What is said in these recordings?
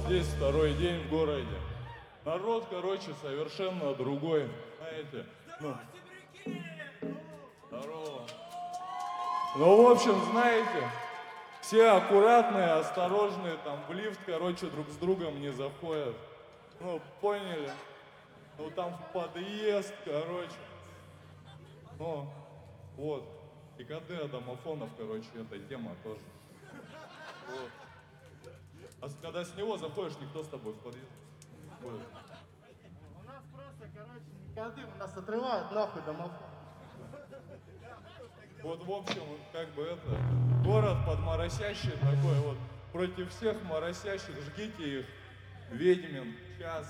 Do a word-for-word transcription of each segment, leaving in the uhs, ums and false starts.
здесь второй день в городе. Народ, короче, совершенно другой. Знаете, ну... Здорово. Ну, в общем, знаете, все аккуратные, осторожные, там в лифт, короче, друг с другом не заходят. Ну, поняли? Ну, там в подъезд, короче. Ну, вот. И коды от домофонов, короче, эта тема тоже. Вот. А с- когда с него заходишь, никто с тобой в подъезд не ходит. У нас просто, короче, не коды, у нас отрывают нахуй домофон. Вот, в общем, как бы это, город подморосящий такой вот, против всех моросящих, жгите их, Ведьмин, час.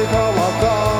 молока.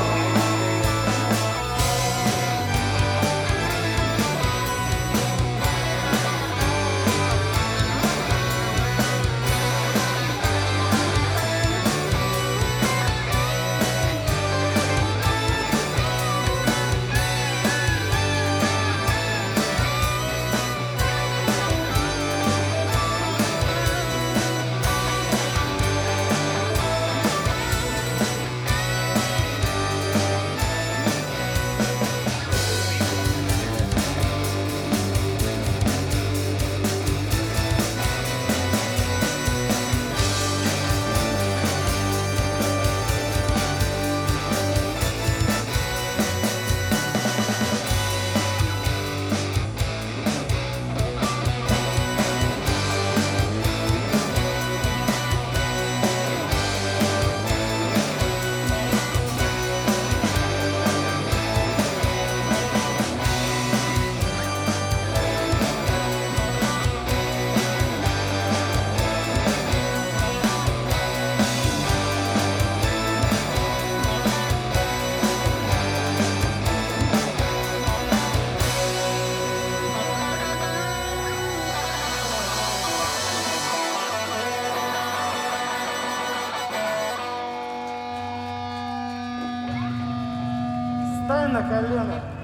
Стань на колено.